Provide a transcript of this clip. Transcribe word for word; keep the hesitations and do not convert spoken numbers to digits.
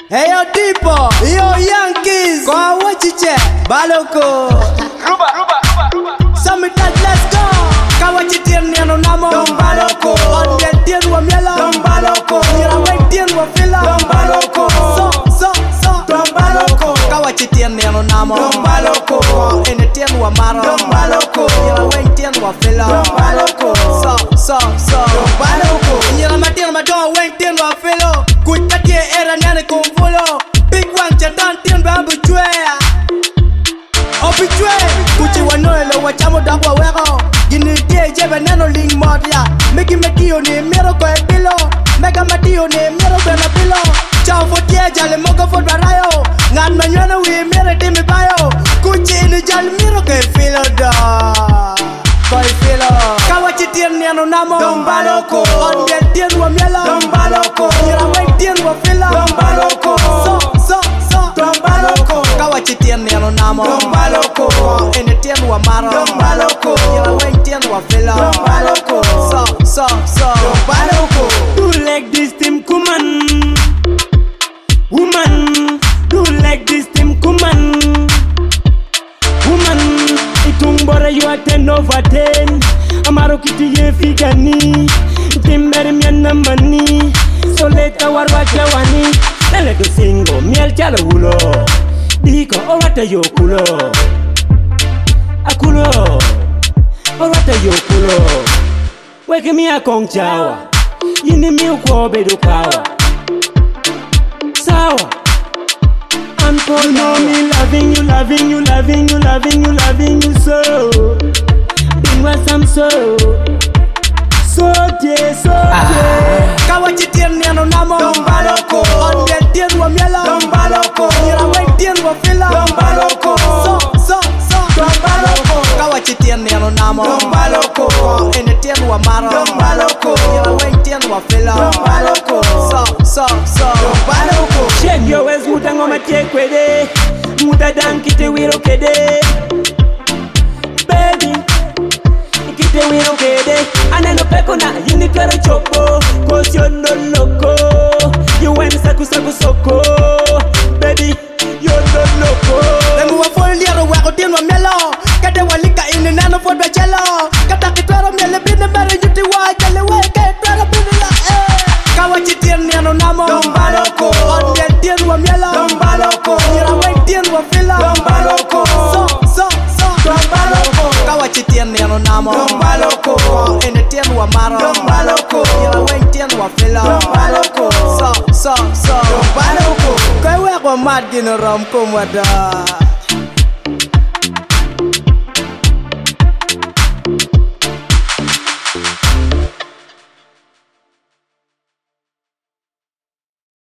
Hey yo tipo, yo Yankees, kwa wachiche, baloko Ruba, ruba, ruba, ruba Samita, let's go. Kawachitien niano namo Dom baloko, ondien wa miela Dom baloko, nira wetien wa fila Dom baloko, so, so, so Dom baloko, kawachitien niano namo Dom baloko, enetien wa maro Dom baloko, nira wetien wa fila Dom baloko, so, so, so Dom baloko, nira matien madon wetien wa fila Kuitatie era nyane kumfulo Big one chatan tien babu chwea Opichwe Kuchi wanoelo wachamo dagwa wego Gini tie jebe neno ling modia Meki metio ni miro kwe pilo Mega matio ni miro kwe na pilo Chao fotie jale mogo fot barayo Ngan manywana wi mire timi bayo Kuchi ini jale miro kwe filo da Kwe filo Kawachi tien niano namo Dom baloko Ondien tien wa miela Dom baloko Nira weng tien wa fila Dom baloko So, so, so Dom baloko Kawachi tien niano namo Dom baloko Ene tien wa maro Dom baloko Nira weng tien wa fila Dom baloko So, so, so Dom baloko Do like this team kuman Woman Do like this team kuman Woman Itung bora you are ten over ten Amaro kiti ye figani Timber miana mani So leta warwa jawani Nale do singo miel chala ulo Diko orata yo kulo Akulo Orata yo kulo Weke mi a kong chawa Yini mi ukwo bedo kawa Sawa I'm for you know me loving you, loving you, loving you, loving you, loving you so Bing was I'm so So dear, so dear Kawachi tien niano namo Dom baloko Ondien tien wa miela Dom baloko Nira weng tien wa fila Dom baloko So, so, so Dom baloko Kawachi tien niano namo Dom baloko Ene tien wa maro Dom baloko Nira weng tien wa fila Dom baloko So, so, so Dom baloko Shake your waist, muta ngoma tie kwede Muta dan kite wiro kede Baby Kite wiro kede Aneno peko na yini twere chopo Cause you're no loco You went saku saku soko Baby, you're no loco Lemu wa fol liaro wako tien wa mielo Kade walika ini nano fod wa chelo Kata kitwero miele bine mere yuti wa Kale weke twero bine la eh Kawachi tien niano namo Dom baloko Ondien tien wa mielo Dom baloko Nira weng tien wa fila Dom baloko So, so, so Dom baloko Kawachi tien niano namo Dom baloko Ene tien wa maro Dom baloko Nira weng tien wa fila Dom baloko So, so, so Dom baloko Kwe weko mat gino rom kumwada